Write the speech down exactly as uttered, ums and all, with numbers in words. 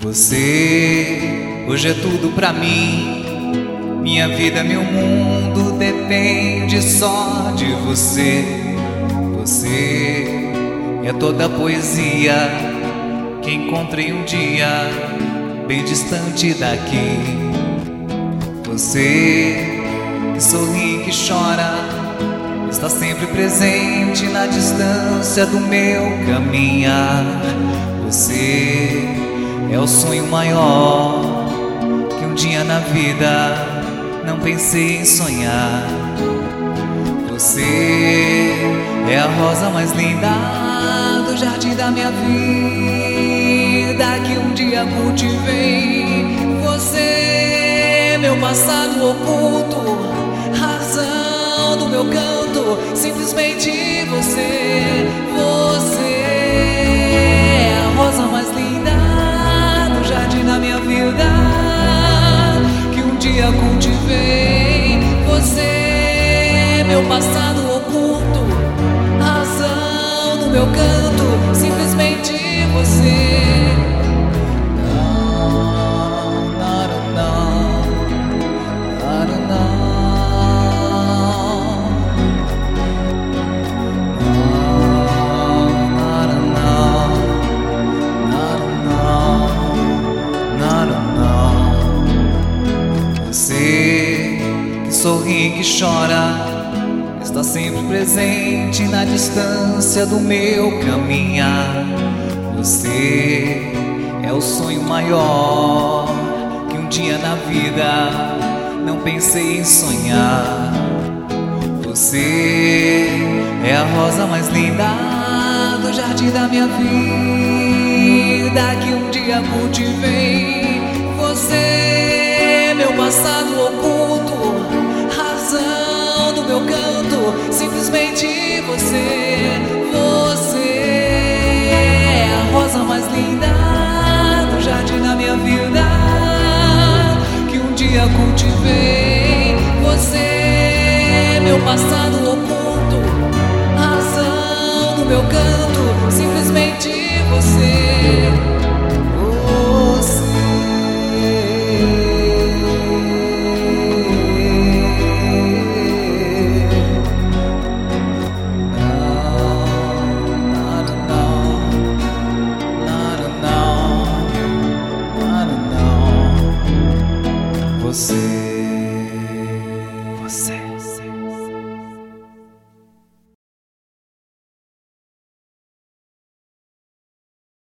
Você hoje é tudo pra mim. Minha vida, meu mundo depende só de você. Você é toda a poesia que encontrei um dia bem distante daqui. Você que sorri, que chora, está sempre presente na distância do meu caminhar. Você é o sonho maior que um dia na vida não pensei em sonhar. Você é a rosa mais linda do jardim da minha vida que um dia cultivei. Você, meu passado oculto, razão do meu canto, simplesmente você. Você é a rosa mais linda do jardim da minha vida que um dia cultivei. Você, meu passado oculto, razão do meu canto, simplesmente você. Você que sorri, que chora, está sempre presente na distância do meu caminhar. Você é o sonho maior que um dia na vida não pensei em sonhar. Você é a rosa mais linda do jardim da minha vida que um dia cultivei. Você, meu passado oculto, razão do meu canto, simplesmente você. Você é a rosa mais linda do jardim da minha vida que um dia cultivei. Você, meu passado oculto, razão do meu canto, simplesmente você. Você, você.